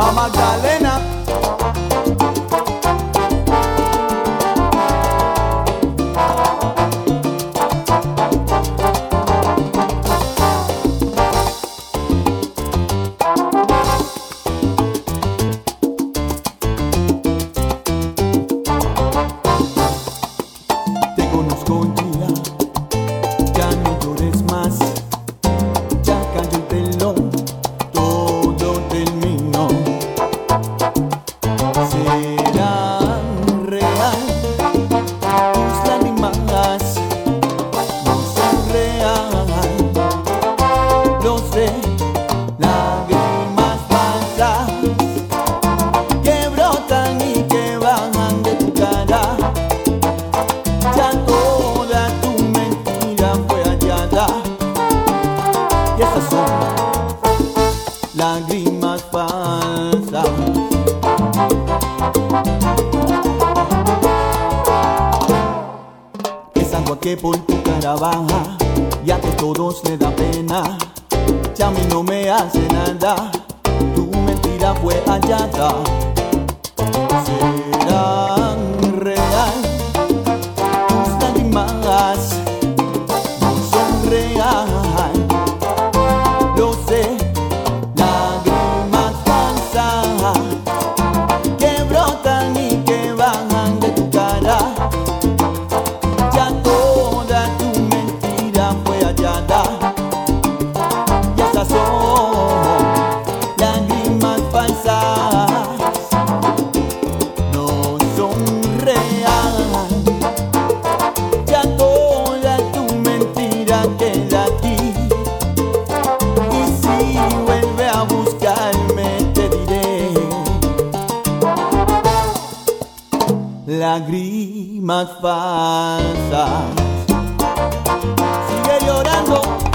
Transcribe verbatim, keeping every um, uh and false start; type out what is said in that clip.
La Magdalena. Te conozco ya, ya no llores más, ya cayó el telón, todo terminó. Serán real tus lágrimas, no son real, lo sé, lágrimas falsas que brotan y que bajan de tu cara. Ya toda tu mentira fue hallada y esas son lágrimas falsas. Es agua que por tu cara baja y a que todos le da pena. Ya a mí no me hace nada, tu mentira fue hallada. Serán real tus lágrimas, no son real, lo sé, lágrimas falsas que brotan y que bajan de tu cara. Ya toda tu mentira fue hallada y esas son lágrimas falsas, no son real. Ya toda tu mentira queda aquí y si vuelve a buscarme te diré lágrimas falsas. Sigue llorando.